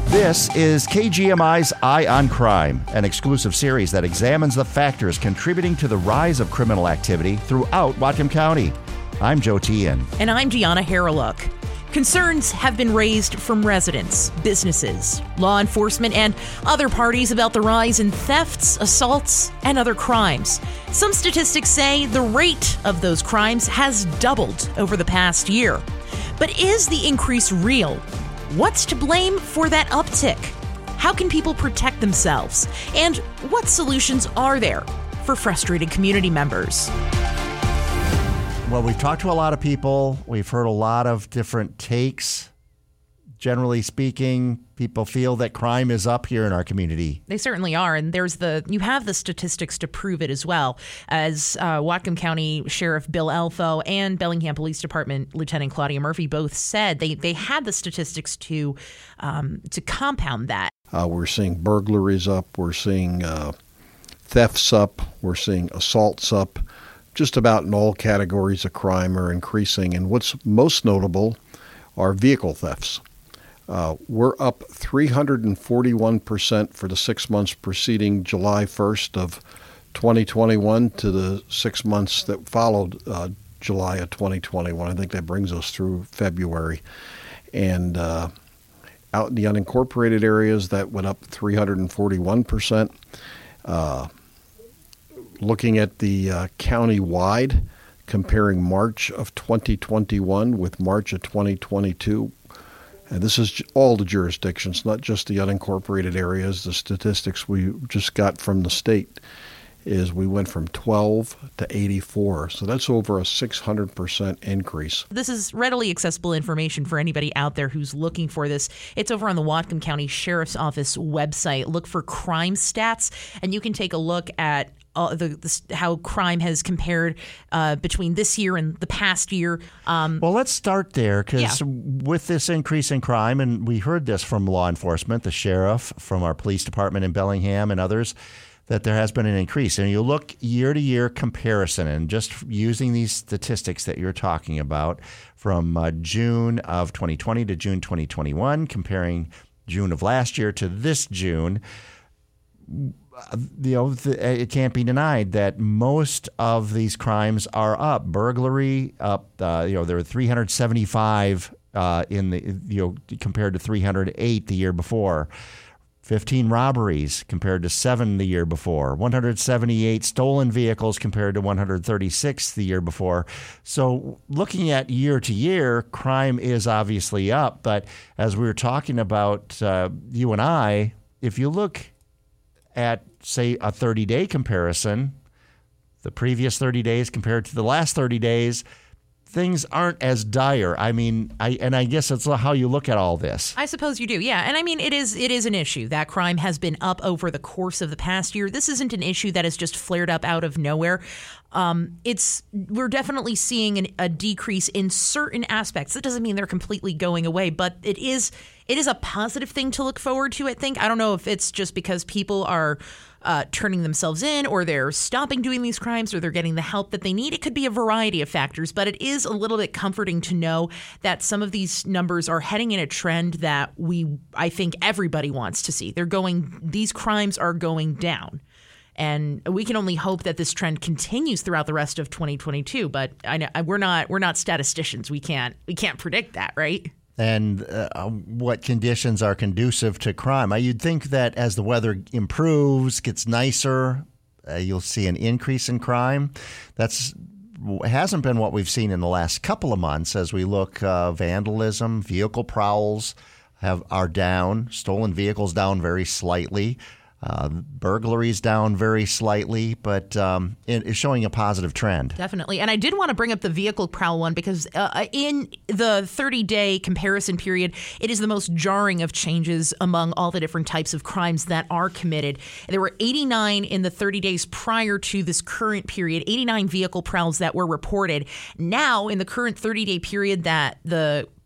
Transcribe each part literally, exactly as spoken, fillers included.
This is K G M I's Eye on Crime, an exclusive series that examines the factors contributing to the rise of criminal activity throughout Whatcom County. I'm Joe Tian. And I'm Deanna Harreluk. Concerns have been raised from residents, businesses, law enforcement, and other parties about the rise in thefts, assaults, and other crimes. Some statistics say the rate of those crimes has doubled over the past year. But is the increase real? What's to blame for that uptick? How can people protect themselves? And what solutions are there for frustrated community members? Well, we've talked to a lot of people. We've heard a lot of different takes. Generally speaking, people feel that crime is up here in our community. They certainly are. And there's the you have the statistics to prove it as well. As uh, Whatcom County Sheriff Bill Elfo and Bellingham Police Department Lieutenant Claudia Murphy both said they, they had the statistics to um, to compound that. Uh, we're seeing burglaries up. We're seeing uh, thefts up. We're seeing assaults up. Just about in all categories of crime are increasing. And what's most notable are vehicle thefts. Uh, we're up three hundred forty-one percent for the six months preceding July first of twenty twenty-one to the six months that followed uh, July of twenty twenty-one. I think that brings us through February. And uh, out in the unincorporated areas, that went up three hundred forty-one percent. Uh, looking at the uh, county-wide, comparing March of twenty twenty-one with March of twenty twenty-two, and this is all the jurisdictions, not just the unincorporated areas. The statistics we just got from the state is we went from twelve to eighty-four. So that's over a six hundred percent increase. This is readily accessible information for anybody out there who's looking for this. It's over on the Whatcom County Sheriff's Office website. Look for crime stats, and you can take a look at Uh, the, the how crime has compared uh, between this year and the past year. Um, well, let's start there because yeah. with this increase in crime, and we heard this from law enforcement, the sheriff, from our police department in Bellingham and others, that there has been an increase. And you look year-to-year comparison, and just using these statistics that you're talking about from uh, June of twenty twenty to June twenty twenty-one, comparing June of last year to this June, you know, it can't be denied that most of these crimes are up. Burglary up, uh, you know, there were three hundred seventy-five uh, in the, you know, compared to three hundred eight the year before. fifteen robberies compared to seven the year before. one hundred seventy-eight stolen vehicles compared to one hundred thirty-six the year before. So looking at year to year, crime is obviously up. But as we were talking about, uh, you and I, if you look at, say, a thirty-day comparison, the previous thirty days compared to the last thirty days, things aren't as dire. I mean, I and I guess it's how you look at all this. I suppose you do, yeah. And I mean, it is it is an issue. That crime has been up over the course of the past year. This isn't an issue that has just flared up out of nowhere. Um, it's we're definitely seeing an, a decrease in certain aspects. That doesn't mean they're completely going away, but it is it is a positive thing to look forward to, I think. I don't know if it's just because people are uh, turning themselves in, or they're stopping doing these crimes, or they're getting the help that they need. It could be a variety of factors, but it is a little bit comforting to know that some of these numbers are heading in a trend that we, I think everybody wants to see. They're going, these crimes are going down. And we can only hope that this trend continues throughout the rest of twenty twenty-two. But I know we're not we're not statisticians. We can't we can't predict that, right? And uh, what conditions are conducive to crime? You'd think that as the weather improves, gets nicer, uh, you'll see an increase in crime. That's hasn't been what we've seen in the last couple of months. As we look, uh, vandalism, vehicle prowls have are down, stolen vehicles down very slightly. Uh, burglaries down very slightly, but um, it is showing a positive trend. Definitely. And I did want to bring up the vehicle prowl one because uh, in the thirty-day comparison period, it is the most jarring of changes among all the different types of crimes that are committed. There were eighty-nine in the thirty days prior to this current period, eighty-nine vehicle prowls that were reported. Now, in the current thirty-day period that the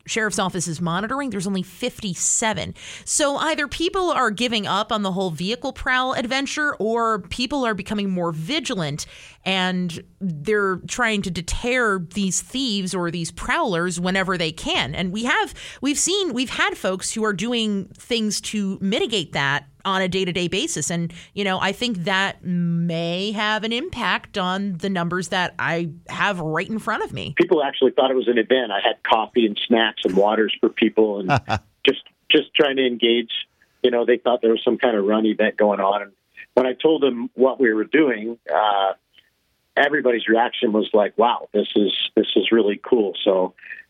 sheriff's office is monitoring, there's only fifty-seven. So either people are giving up on the whole vehicle prowl adventure, or people are becoming more vigilant and they're trying to deter these thieves or these prowlers whenever they can. And we have, we've seen, we've had folks who are doing things to mitigate that on a day-to-day basis. And, you know, I think that may have an impact on the numbers that I have right in front of me. People actually thought it was an event. I had coffee and snacks and waters for people and just just trying to engage. You know, they thought there was some kind of run event going on. And when I told them what we were doing, uh, everybody's reaction was like, wow, this is this is really cool. So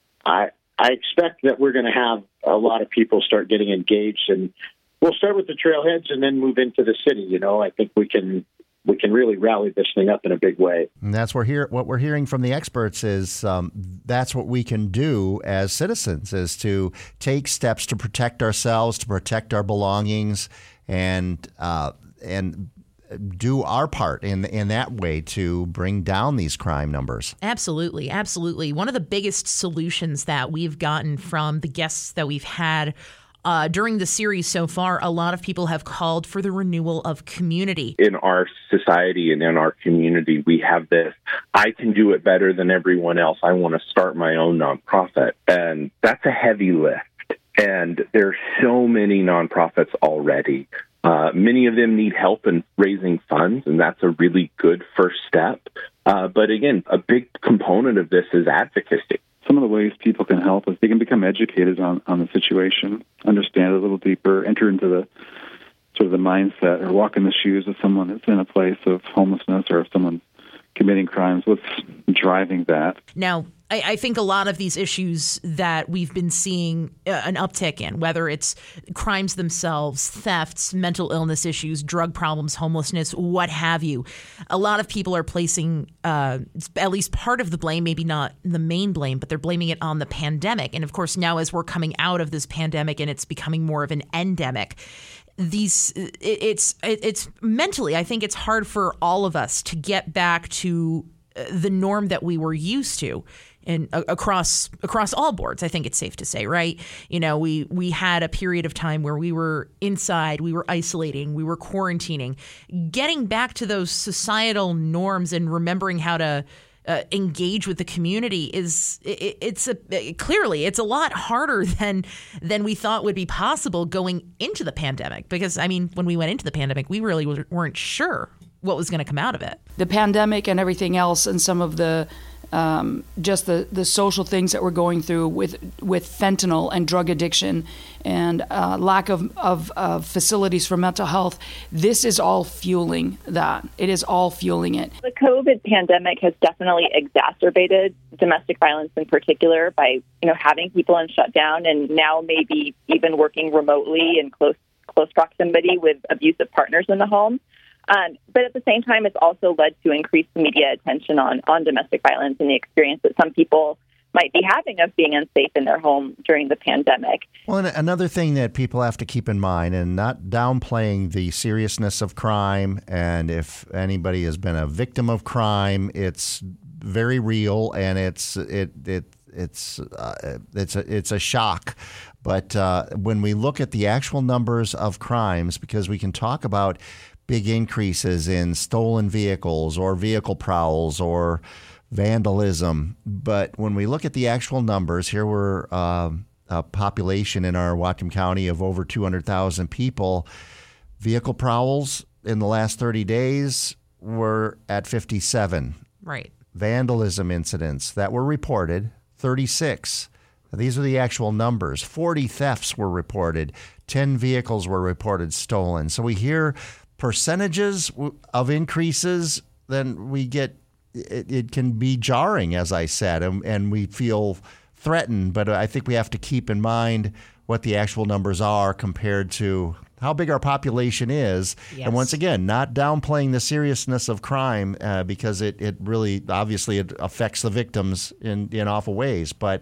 I I expect that we're going to have a lot of people start getting engaged, and we'll start with the trailheads and then move into the city. You know, I think we can we can really rally this thing up in a big way. And that's what, hear, what we're hearing from the experts is um, that's what we can do as citizens, is to take steps to protect ourselves, to protect our belongings, and uh, and do our part in in that way to bring down these crime numbers. Absolutely, absolutely. One of the biggest solutions that we've gotten from the guests that we've had Uh, during the series so far, a lot of people have called for the renewal of community. In our society and in our community, we have this, I can do it better than everyone else. I want to start my own nonprofit. And that's a heavy lift. And there's so many nonprofits already. Uh, many of them need help in raising funds, and that's a really good first step. Uh, but again, a big component of this is advocacy. Some of the ways people can help is they can become educated on, on the situation, understand it a little deeper, enter into the sort of the mindset or walk in the shoes of someone that's in a place of homelessness or if someone's committing crimes. What's driving that? Now, I, I think a lot of these issues that we've been seeing uh, an uptick in, whether it's crimes themselves, thefts, mental illness issues, drug problems, homelessness, what have you, a lot of people are placing uh, at least part of the blame, maybe not the main blame, but they're blaming it on the pandemic. And of course, now as we're coming out of this pandemic and it's becoming more of an endemic, these it, it's it, it's mentally, I think it's hard for all of us to get back to the norm that we were used to. And across across all boards, I think it's safe to say, right? You know, we we had a period of time where we were inside, we were isolating, we were quarantining. Getting back to those societal norms and remembering how to uh, engage with the community is it, it's a it, clearly it's a lot harder than than we thought would be possible going into the pandemic. Because I mean, when we went into the pandemic, we really weren't sure what was going to come out of it. The pandemic and everything else, and some of the Um, just the, the social things that we're going through with with fentanyl and drug addiction and uh, lack of, of, of facilities for mental health. This is all fueling that. It is all fueling it. The COVID pandemic has definitely exacerbated domestic violence in particular by, you know, having people in shutdown and now maybe even working remotely in close close proximity with abusive partners in the home. Um, but at the same time, it's also led to increased media attention on, on domestic violence and the experience that some people might be having of being unsafe in their home during the pandemic. Well, and another thing that people have to keep in mind, and not downplaying the seriousness of crime, and if anybody has been a victim of crime, it's very real, and it's it it it's uh, it's a it's a shock. But uh, when we look at the actual numbers of crimes, because we can talk about big increases in stolen vehicles or vehicle prowls or vandalism. But when we look at the actual numbers, here we're uh, a population in our Whatcom County of over two hundred thousand people. Vehicle prowls in the last thirty days were at fifty-seven. Right. Vandalism incidents that were reported, thirty-six. These are the actual numbers. forty thefts were reported. ten vehicles were reported stolen. So we hear percentages of increases, then we get it, it can be jarring, as I said, and, and we feel threatened. But I think we have to keep in mind what the actual numbers are compared to how big our population is. Yes. And once again, not downplaying the seriousness of crime uh, because it, it really, obviously, it affects the victims in, in awful ways. But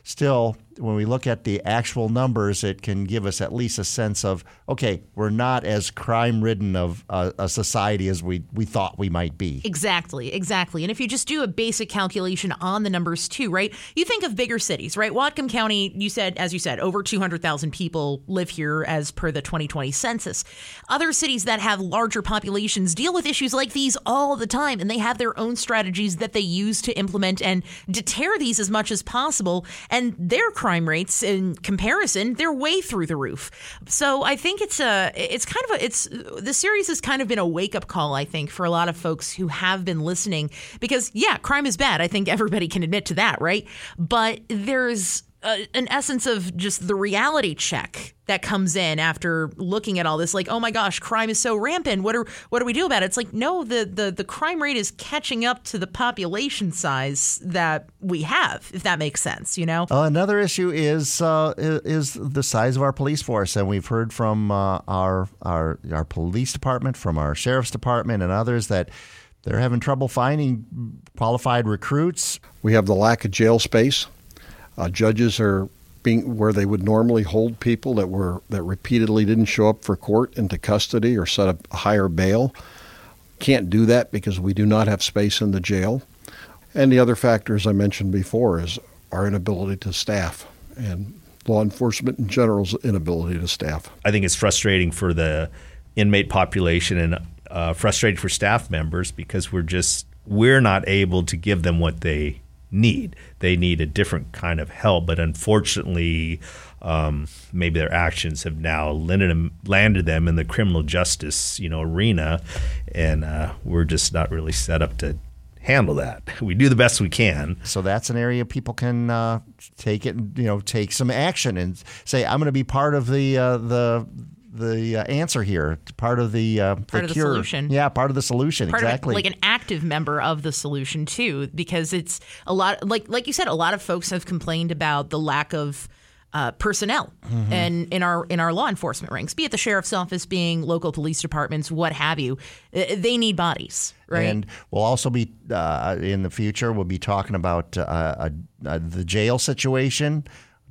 still, when we look at the actual numbers, it can give us at least a sense of, okay, we're not as crime-ridden of a, a society as we, we thought we might be. Exactly, exactly. And if you just do a basic calculation on the numbers too, right? You think of bigger cities, right? Whatcom County, you said, as you said, over two hundred thousand people live here as per the twenty twenty census. Other cities that have larger populations deal with issues like these all the time, and they have their own strategies that they use to implement and deter these as much as possible. And their crime rates, in comparison, they're way through the roof. So I think it's a, it's kind of a, it's the series has kind of been a wake up call, I think, for a lot of folks who have been listening, because yeah, crime is bad. I think everybody can admit to that, right? But there's Uh, an essence of just the reality check that comes in after looking at all this, like, oh my gosh, crime is so rampant. What are what do we do about it? It's like, no, the the, the crime rate is catching up to the population size that we have, if that makes sense, you know? Uh, another issue is uh, is the size of our police force, and we've heard from uh, our our our police department, from our sheriff's department, and others that they're having trouble finding qualified recruits. We have the lack of jail space. Uh, judges are being where they would normally hold people that were that repeatedly didn't show up for court into custody or set up a higher bail. Can't do that because we do not have space in the jail. And the other factors I mentioned before is our inability to staff and law enforcement in general's inability to staff. I think it's frustrating for the inmate population and uh, frustrating for staff members because we're just we're not able to give them what they need. They need a different kind of help, but unfortunately, um, maybe their actions have now landed them, landed them in the criminal justice, you know, arena, and uh, we're just not really set up to handle that. We do the best we can. So that's an area people can uh, take it, you know, take some action and say, I'm going to be part of the uh, the. the uh, answer here, part of the uh, part the of the cure. solution. Yeah, part of the solution. Part exactly. Of it, like an active member of the solution too, because it's a lot. Like like you said, a lot of folks have complained about the lack of uh, personnel mm-hmm. and in our in our law enforcement ranks, be it the sheriff's office, being local police departments, what have you. They need bodies, right? And we'll also be uh, in the future. We'll be talking about uh, uh, uh, the jail situation.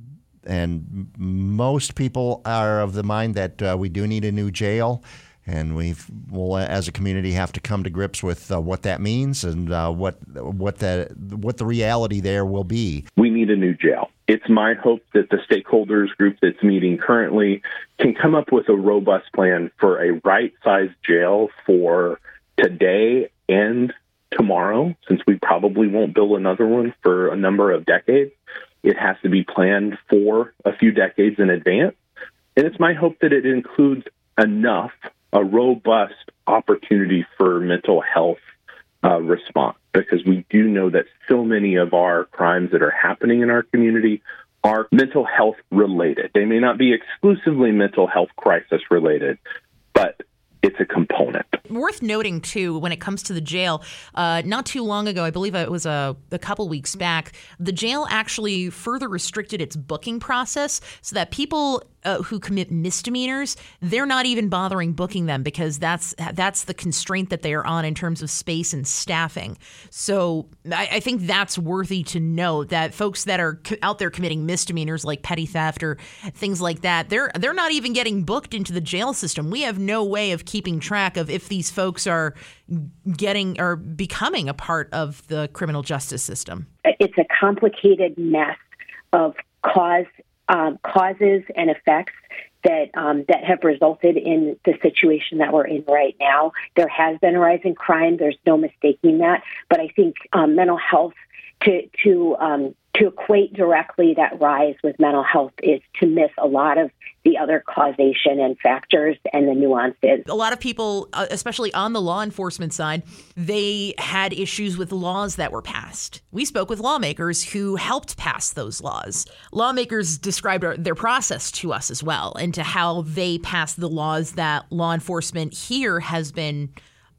And most people are of the mind that uh, we do need a new jail, and we've will as a community have to come to grips with uh, what that means and uh, what what that what the reality there will be. We need a new jail. It's my hope that the stakeholders group that's meeting currently can come up with a robust plan for a right-sized jail for today and tomorrow, since we probably won't build another one for a number of decades. It has to be planned for a few decades in advance. And it's my hope that it includes enough, a robust opportunity for mental health uh, response, because we do know that so many of our crimes that are happening in our community are mental health related. They may not be exclusively mental health crisis related, but it's a component. Worth noting, too, when it comes to the jail, uh, not too long ago, I believe it was a, a couple weeks back, the jail actually further restricted its booking process so that people uh, who commit misdemeanors, they're not even bothering booking them because that's that's the constraint that they are on in terms of space and staffing. So I, I think that's worthy to note that folks that are co- out there committing misdemeanors like petty theft or things like that, they're they're not even getting booked into the jail system. We have no way of keeping track of if these folks are getting or becoming a part of the criminal justice system. It's a complicated mess of cause, um, causes and effects that um, that have resulted in the situation that we're in right now. There has been a rise in crime. There's no mistaking that. But I think um, mental health to to um, to equate directly that rise with mental health is to miss a lot of the other causation and factors and the nuances. A lot of people, especially on the law enforcement side, they had issues with laws that were passed. We spoke with lawmakers who helped pass those laws. Lawmakers described their process to us as well, and to how they passed the laws that law enforcement here has been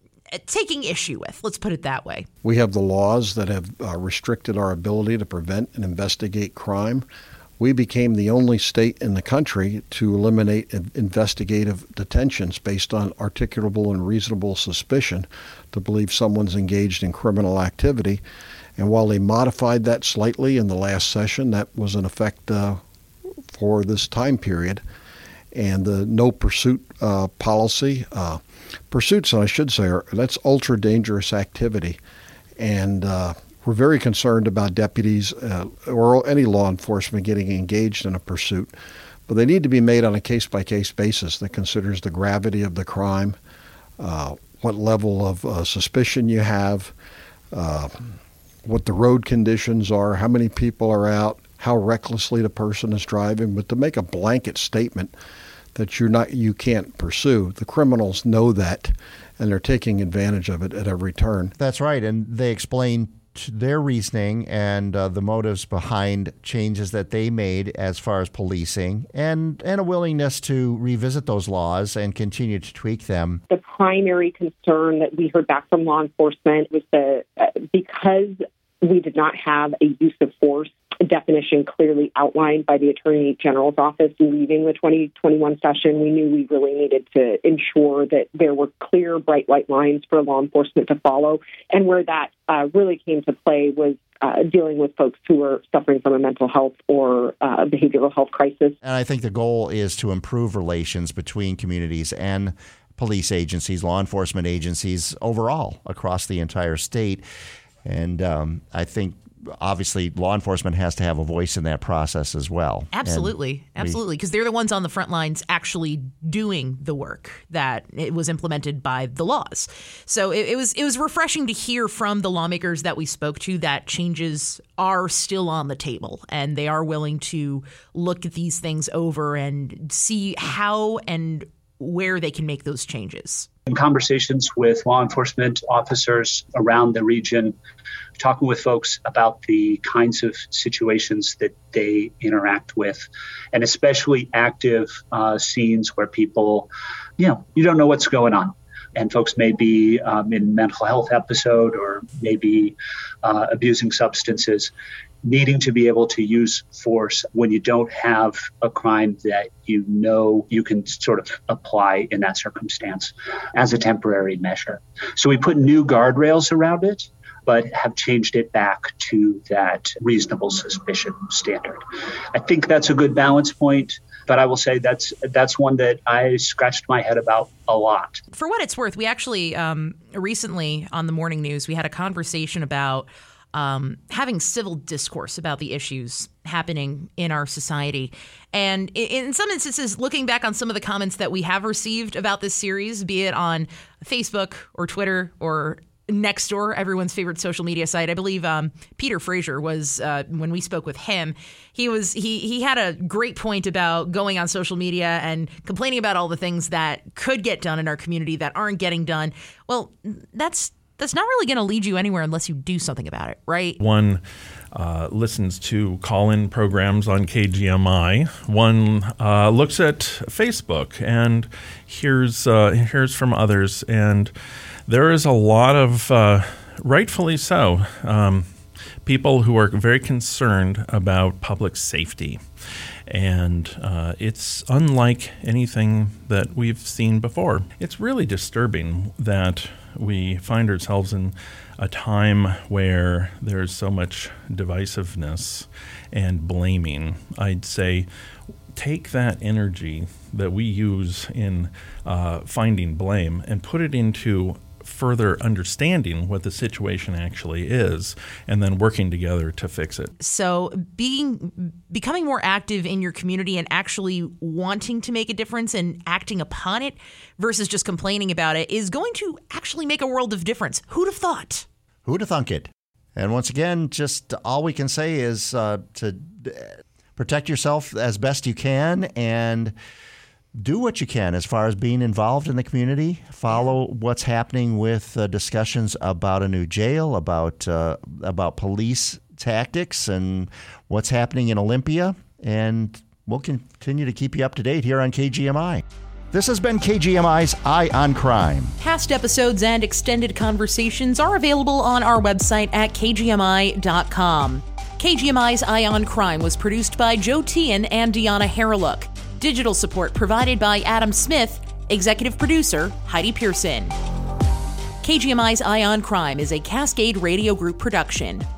taking issue with. Let's put it that way. We have the laws that have uh, restricted our ability to prevent and investigate crime. We became the only state in the country to eliminate investigative detentions based on articulable and reasonable suspicion to believe someone's engaged in criminal activity. And while they modified that slightly in the last session, that was in effect uh, for this time period. And the no pursuit uh, policy, uh, pursuits, I should say, are, that's ultra dangerous activity. And uh, we're very concerned about deputies uh, or any law enforcement getting engaged in a pursuit. But they need to be made on a case-by-case basis that considers the gravity of the crime, uh, what level of uh, suspicion you have, uh, what the road conditions are, how many people are out, how recklessly the person is driving. But to make a blanket statement that you're not, you can't pursue, the criminals know that, and they're taking advantage of it at every turn. That's right, and they explain their reasoning and uh, the motives behind changes that they made as far as policing, and, and a willingness to revisit those laws and continue to tweak them. The primary concern that we heard back from law enforcement was that uh, because we did not have a use of force definition clearly outlined by the Attorney General's office leaving the twenty twenty-one session, we knew we really needed to ensure that there were clear, bright white lines for law enforcement to follow. And where that uh, really came to play was uh, dealing with folks who were suffering from a mental health or uh, behavioral health crisis. And I think the goal is to improve relations between communities and police agencies, law enforcement agencies overall across the entire state. And um, I think obviously law enforcement has to have a voice in that process as well. Absolutely. And Absolutely. Because they're the ones on the front lines actually doing the work that it was implemented by the laws. So it, it was it was refreshing to hear from the lawmakers that we spoke to that changes are still on the table and they are willing to look at these things over and see how and where they can make those changes. In conversations with law enforcement officers around the region, talking with folks about the kinds of situations that they interact with, and especially active uh, scenes where people, you know, you don't know what's going on. And folks may be um, in mental health episode or maybe uh, abusing substances, needing to be able to use force when you don't have a crime that you know you can sort of apply in that circumstance as a temporary measure. So we put new guardrails around it, but have changed it back to that reasonable suspicion standard. I think that's a good balance point, but I will say that's that's one that I scratched my head about a lot. For what it's worth, we actually um, recently on the morning news, we had a conversation about Um, having civil discourse about the issues happening in our society. And in some instances, looking back on some of the comments that we have received about this series, be it on Facebook or Twitter or Nextdoor, everyone's favorite social media site. I believe um, Peter Fraser was, uh, when we spoke with him, he was he he had a great point about going on social media and complaining about all the things that could get done in our community that aren't getting done. Well, that's That's not really going to lead you anywhere unless you do something about it, right? One uh, listens to call-in programs on K G M I. One uh, looks at Facebook and hears uh, hears from others. And there is a lot of, uh, rightfully so, um, people who are very concerned about public safety. And uh, it's unlike anything that we've seen before. It's really disturbing that we find ourselves in a time where there's so much divisiveness and blaming. I'd say take that energy that we use in uh, finding blame and put it into further understanding what the situation actually is and then working together to fix it. So being becoming more active in your community and actually wanting to make a difference and acting upon it versus just complaining about it is going to actually make a world of difference. Who'd have thought? Who'd have thunk it? And once again, just all we can say is uh, to protect yourself as best you can and do what you can as far as being involved in the community. Follow what's happening with uh, discussions about a new jail, about uh, about police tactics, and what's happening in Olympia. And we'll continue to keep you up to date here on K G M I. This has been K G M I's Eye on Crime. Past episodes and extended conversations are available on our website at K G M I dot com. K G M I's Eye on Crime was produced by Joe Tian and Deanna Haralook. Digital support provided by Adam Smith, executive producer Heidi Pearson. K G M I's Eye on Crime is a Cascade Radio Group production.